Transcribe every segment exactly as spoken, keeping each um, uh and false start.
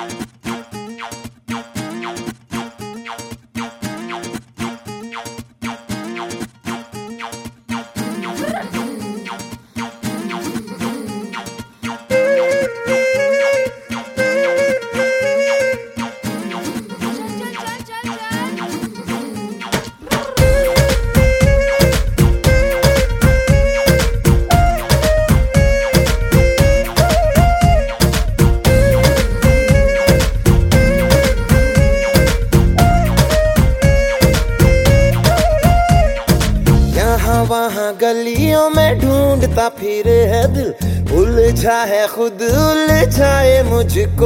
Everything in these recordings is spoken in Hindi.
वहाँ गलियों में ढूंढता फिरे है दिल, उलझा है खुद उलझाए मुझको।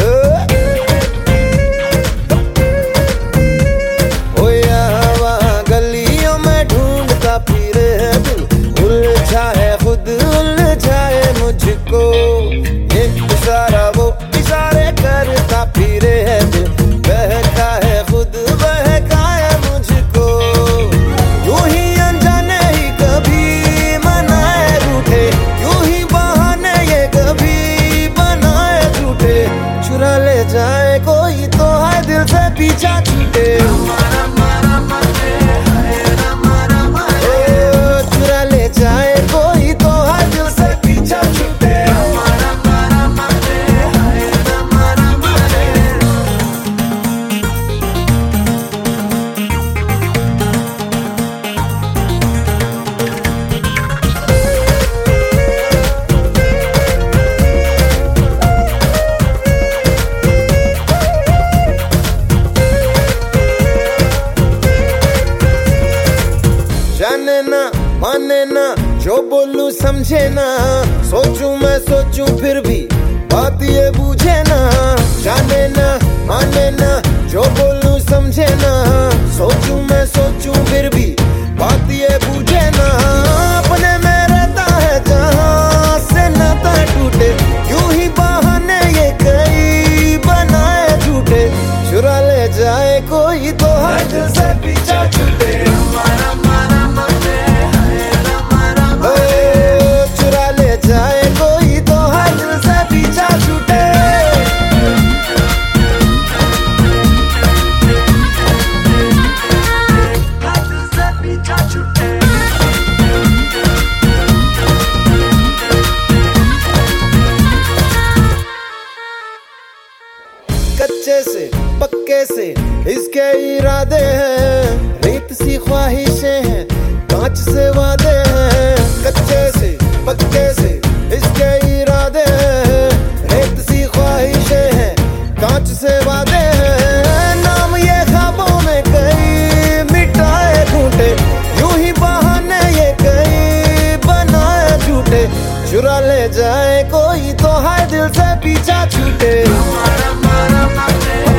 ओ यहाँ वहाँ गलियों में ढूंढता फिरे है दिल, उलझा है खुद उलझाए मुझको। ये इशारा वो इशारे करता फिरे है दिल, बहका है खुद बहका है मुझको। यूं ही जाए कोई तो है दिल से पीछा छूटे, चुरा ले जाए कोई तो है दिल से पीछा छूटे। जाने ना माने ना जो बोलूं समझे ना, सोचूं मैं सोचूं फिर भी बात ये बूझे ना। जाने ना माने ना जो बोलूं समझे ना, सोचूं मैं सोचूं फिर भी बात ये बूझे ना। अपने में रहता है जहां से नाता टूटे, यूं ही बहाने ये कई बनाए झूठे। चुरा ले जाए कोई तो हर दिल से पीछा छूटे, चुरा ले जाए कोई तो हर दिल से पीछा छूटे। कच्चे से पक्के से इसके इरादे हैं, रेत सी ख्वाहिशें हैं कांच से वादे हैं। कच्चे से पक्के से इसके इरादे हैं, रेत सी ख्वाहिशें हैं कांच से वादे हैं। नाम ये ख्वाबों में कई मिटाए घूंटे, यूं ही बहाने ये कई बनाए झूठे। चुरा ले जाए कोई तो है दिल से पीछा छूटे।